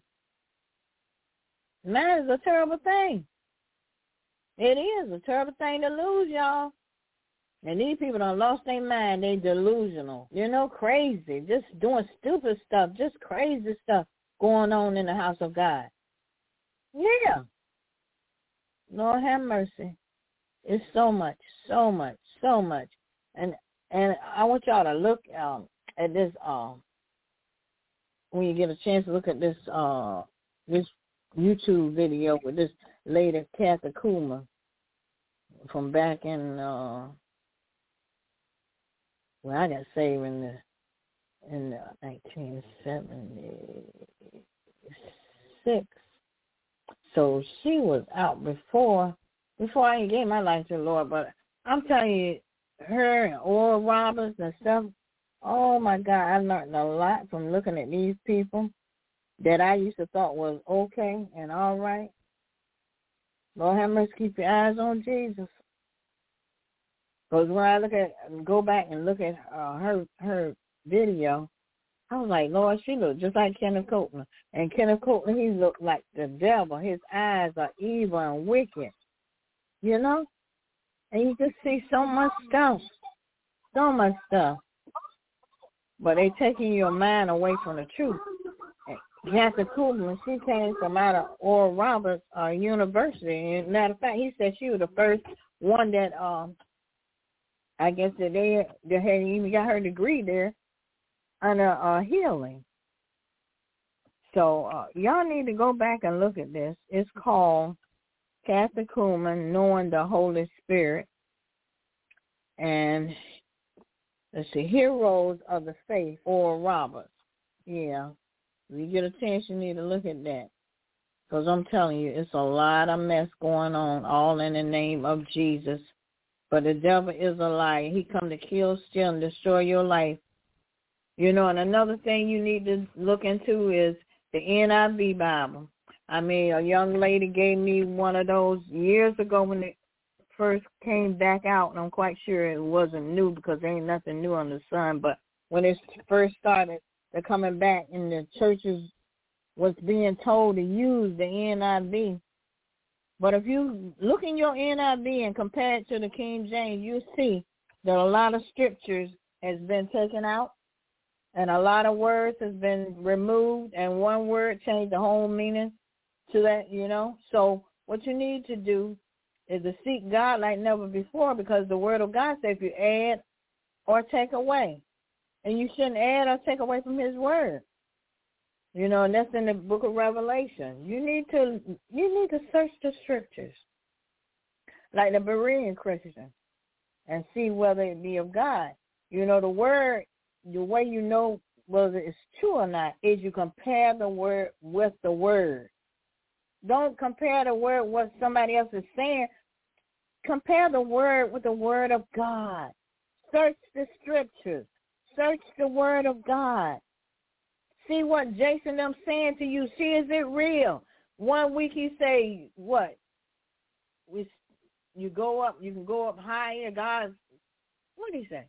Man is a terrible thing. It is a terrible thing to lose, y'all. And these people done lost their mind. They delusional. Crazy. Just doing stupid stuff. Just crazy stuff going on in the house of God. Yeah. Lord have mercy. It's so much, so much, so much. And I want y'all to look at this when you get a chance to look at this this YouTube video with this lady Kathy Kuma from back in I got saved in the 1976. So she was out before I even gave my life to the Lord. But I'm telling you, her and Oral Roberts and stuff, oh, my God, I learned a lot from looking at these people that I used to thought was okay and all right. Lord have mercy, keep your eyes on Jesus. Because when I go back and look at her video, I was like, Lord, she looked just like Kenneth Copeland. And Kenneth Copeland, he looked like the devil. His eyes are evil and wicked, you know? And you just see so much stuff. But they taking your mind away from the truth. Kathy Copeland, she came from out of Oral Roberts University. And matter of fact, he said she was the first one that, I guess that they had even got her degree there under healing. So y'all need to go back and look at this. It's called Kathy Kuhlman, Knowing the Holy Spirit. And let's see, Heroes of the Faith, Oral Roberts. Yeah. If you get a chance, you need to look at that. Because I'm telling you, it's a lot of mess going on, all in the name of Jesus. But the devil is a liar. He come to kill, steal, and destroy your life. You know, and another thing you need to look into is the NIV Bible. I mean, a young lady gave me one of those years ago when it first came back out, and I'm quite sure it wasn't new because there ain't nothing new under the sun. But when it first started, they're coming back, and the churches was being told to use the NIV. But if you look in your NIV and compare it to the King James, you see that a lot of scriptures has been taken out and a lot of words has been removed, and one word changed the whole meaning to that, you know. So what you need to do is to seek God like never before, because the word of God says if you add or take away, and you shouldn't add or take away from his word. You know, and that's in the book of Revelation. You need to search the scriptures, like the Berean Christian, and see whether it be of God. You know, the word, the way you know whether it's true or not is you compare the word with the word. Don't compare the word with what somebody else is saying. Compare the word with the word of God. Search the scriptures. Search the word of God. See what Jason them saying to you. See, is it real? 1 week he say, what? You go up, you can go up higher. God, what did he say?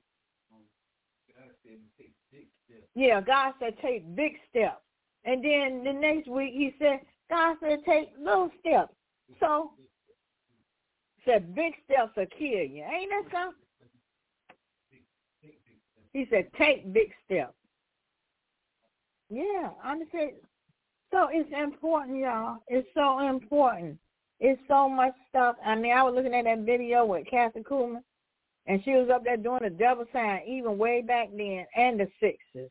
Yeah, God said take big steps. And then the next week he said, God said take little steps. So, said big steps will kill you. Ain't that something? He said take big steps. Yeah, I understand. So it's important, y'all. It's so important. It's so much stuff. I mean, I was looking at that video with Kathy Kuhlman, and she was up there doing the double sign even way back then, and the sixes.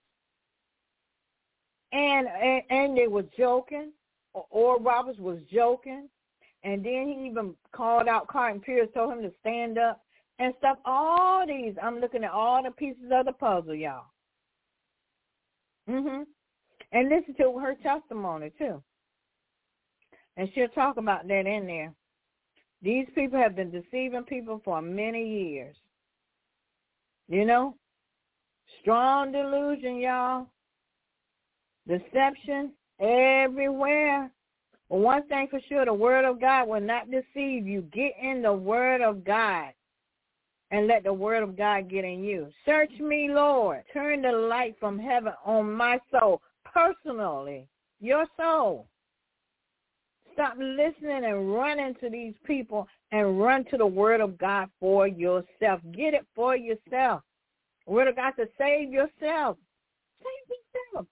And they were joking, or Roberts was joking, and then he even called out Carton Pierce, told him to stand up and stuff. All these, I'm looking at all the pieces of the puzzle, y'all. And listen to her testimony, too. And she'll talk about that in there. These people have been deceiving people for many years. You know? Strong delusion, y'all. Deception everywhere. But one thing for sure, the word of God will not deceive you. Get in the word of God and let the word of God get in you. Search me, Lord. Turn the light from heaven on my soul. Personally, your soul. Stop listening and running to these people and run to the word of God for yourself. Get it for yourself. The word of God to save yourself. Save yourself.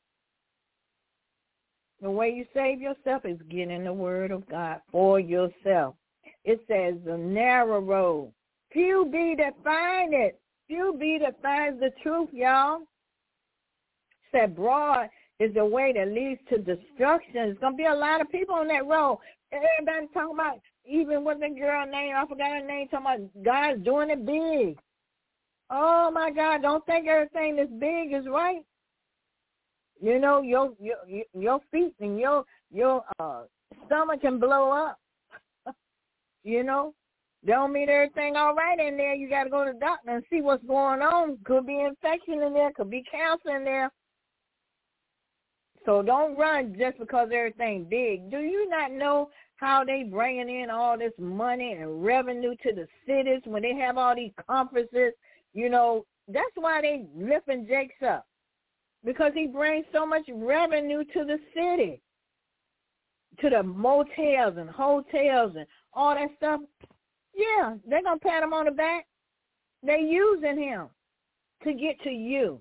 The way you save yourself is getting the word of God for yourself. It says the narrow road. Few be that find it. Few be that finds the truth, y'all. It said broad is the way that leads to destruction. There's going to be a lot of people on that road. Everybody talking about, even with the girl name, I forgot her name, talking about God's doing it big. Oh, my God, don't think everything that's big is right. You know, your feet and your stomach can blow up. You know, don't mean everything all right in there. You got to go to the doctor and see what's going on. Could be infection in there. Could be cancer in there. So don't run just because everything's big. Do you not know how they bringing in all this money and revenue to the cities when they have all these conferences. You know, that's why they lifting Jakes up, because he brings so much revenue to the city, to the motels and hotels and all that stuff. Yeah, they're going to pat him on the back. They're using him to get to you.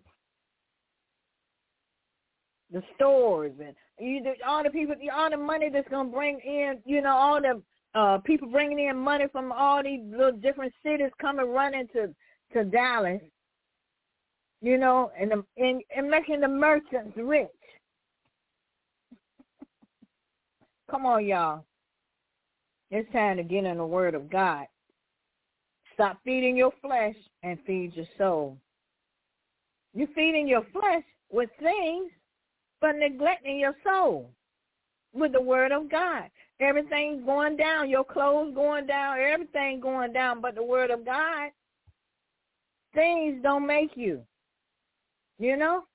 The stores and all the people, all the money that's going to bring in, you know, all the people bringing in money from all these little different cities coming running to Dallas, you know, and making the merchants rich. Come on, y'all. It's time to get in the Word of God. Stop feeding your flesh and feed your soul. You're feeding your flesh with things, but neglecting your soul with the Word of God. Everything's going down. Your clothes going down. Everything going down but the Word of God. Things don't make you, you know?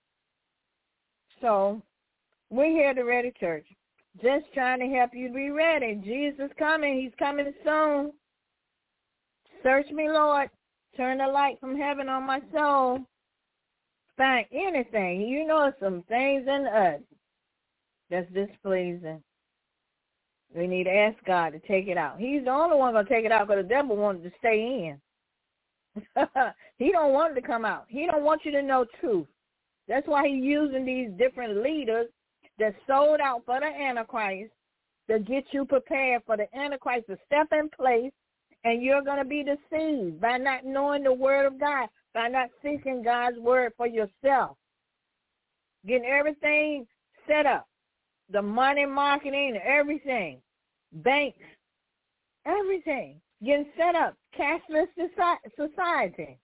So we're here at the Ready Church, just trying to help you be ready. Jesus coming. He's coming soon. Search me, Lord. Turn the light from heaven on my soul. Find anything. You know, some things in us that's displeasing. We need to ask God to take it out. He's the only one going to take it out, because the devil wanted to stay in. He don't want it to come out. He don't want you to know truth. That's why he's using these different leaders that sold out for the Antichrist to get you prepared for the Antichrist to step in place, and you're going to be deceived by not knowing the Word of God, by not seeking God's Word for yourself. Getting everything set up, the money marketing, everything, banks, everything, getting set up, cashless society.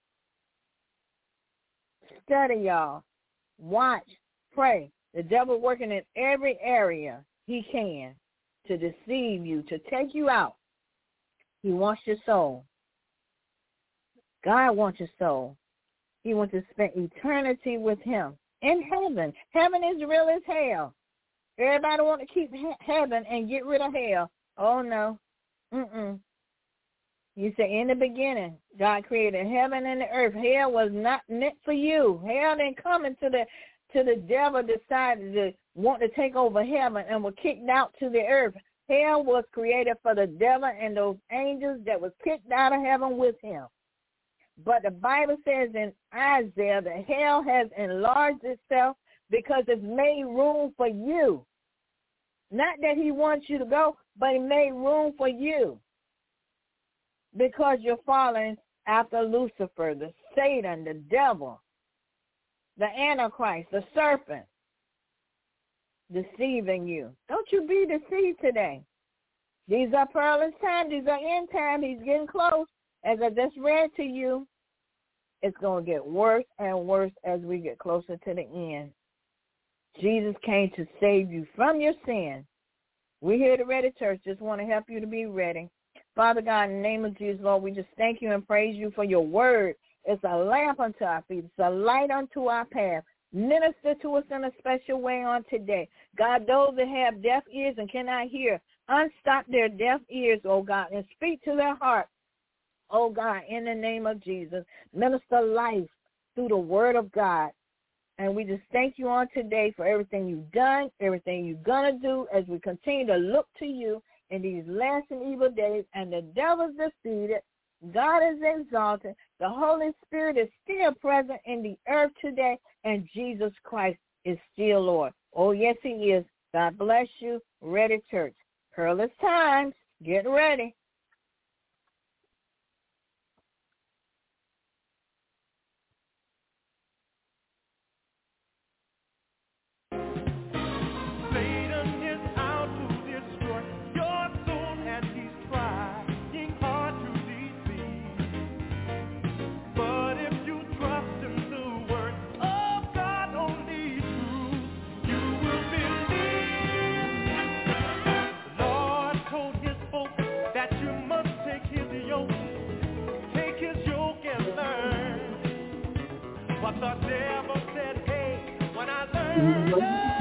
Study, y'all. Watch, pray. The devil working in every area he can to deceive you, to take you out. He wants your soul. God wants your soul. He wants to spend eternity with him in heaven. Heaven is real as hell. Everybody want to keep heaven and get rid of hell. Oh, no. You say, in the beginning, God created heaven and the earth. Hell was not meant for you. Hell didn't come until the devil decided to want to take over heaven and was kicked out to the earth. Hell was created for the devil and those angels that was kicked out of heaven with him. But the Bible says in Isaiah that hell has enlarged itself because it's made room for you. Not that he wants you to go, but he made room for you. Because you're following after Lucifer, the Satan, the devil, the Antichrist, the serpent, deceiving you. Don't you be deceived today. These are perilous times. These are end times. He's getting close. As I just read to you, it's going to get worse and worse as we get closer to the end. Jesus came to save you from your sin. We're here at the Ready Church. Just want to help you to be ready. Father God, in the name of Jesus, Lord, we just thank you and praise you for your word. It's a lamp unto our feet. It's a light unto our path. Minister to us in a special way on today. God, those that have deaf ears and cannot hear, unstop their deaf ears, oh God, and speak to their heart, oh God, in the name of Jesus. Minister life through the word of God. And we just thank you on today for everything you've done, everything you're going to do as we continue to look to you in these last and evil days. And the devil's defeated. God is exalted. The Holy Spirit is still present in the earth today. And Jesus Christ is still Lord. Oh, yes, he is. God bless you. Ready Church. Perilous times. Get ready. The devil said, hey, when I learned